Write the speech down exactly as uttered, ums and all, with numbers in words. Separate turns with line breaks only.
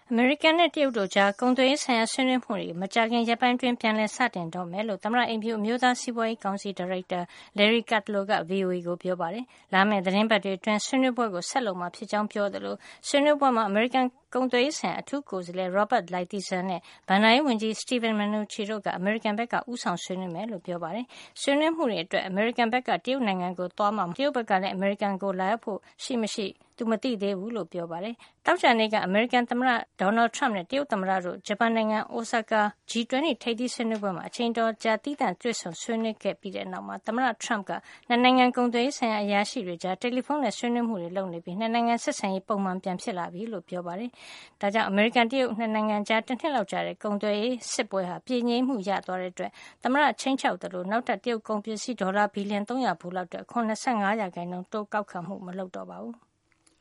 အမေရိကန်နဲ့တရုတ်တို့ကြားကုန်သွယ်ရေးဆိုင်ရာဆွေးနွေးမှုတွေမကြာခင်ရက်ပိုင်းတွင်းပြန်လည်စတင်တော့မယ်လို့သမ္မတအိမ်ဖြူအမျိုးသားစီးပွားရေးကောင်စီဒါရိုက်တာ Larry Kudlow က ဗွီအိုအေ ကိုပြောပါတယ်။လာမယ့်သတင်းပတ်တွေအတွင်းဆွေးနွေးပွဲကိုဆက်လုပ်မှာဖြစ်ကြောင်းပြောသလိုဆွေးနွေးပွဲမှာအမေရိကန်ကုန်သွယ်ရေးဆိုင်ရာအထူးကိုယ်စားလှယ် Robert Lighthizer နဲ့ဘဏ္ဍာရေးဝန်ကြီး Steven Mnuchin တို့ကအမေရိကန်ဘက်ကဦးဆောင်ဆွေးနွေးမယ်လို့ပြောပါတယ်။ဆွေးနွေးမှုတွေအတွက်အမေရိကန်ဘက်ကတရုတ်နိုင်ငံကိုသွားမှာမဟုတ်တရုတ်ဘက်ကလည်းအမေရိကန်ကိုလာရောက်ဖို့ရှိမရှိသူမသိသေးဘူးလို့ပြောပါတယ်။တောက်ကြနေ့ကအမေရိကန်သမ္မတ Donald Trump နဲ့တရုတ်သမ္မတတို့ဂျပန်နိုင်ငံအိုဆာကာ G ၂၀ ထိပ်သီးဆွေးနွေးပွဲမှာအချိန်တော်ကြာသီးသန့်တွေ့ဆုံဆွေးနွေးခဲ့ပြီးတဲ့နောက်မှာသမ္မတ Trump ကနှစ်နိုင်ငံကုန်သွယ်ရေးဆိုင်ရာအရာရှိတွေကြားတယ်လီဖုန်းနဲ့ဆွေးနွေးမှုတွေလုပ်နေပြီးနှစ်နိုင်ငံဆက်ဆံရေးပုံမှန်ပြန်ဖြစ်လာပြီလို့ပြောပါတယ်။ဒါကြောင့်အမေရိကန်တရုတ်နှစ်နိုင်ငံကြားတစ်နှစ်လောက်ကြာတဲ့ကုန်သွယ်ရေးစစ်ပွဲဟာပြေငြိမ်းမှုရသွားတဲ့အတွက်သမ္မတချင်းချောက်တယ်လို့နောက်ထပ်တရုတ်ကုန်ပစ္စည်းဒေါ်လာဘီလီယံသုံးရာဖိုးလောက်အတွက်အခွန်၂၅ရာခိုင်နှုန်းတိုးကောက်ခံမှုမလုပ်တော့ပါဘူး။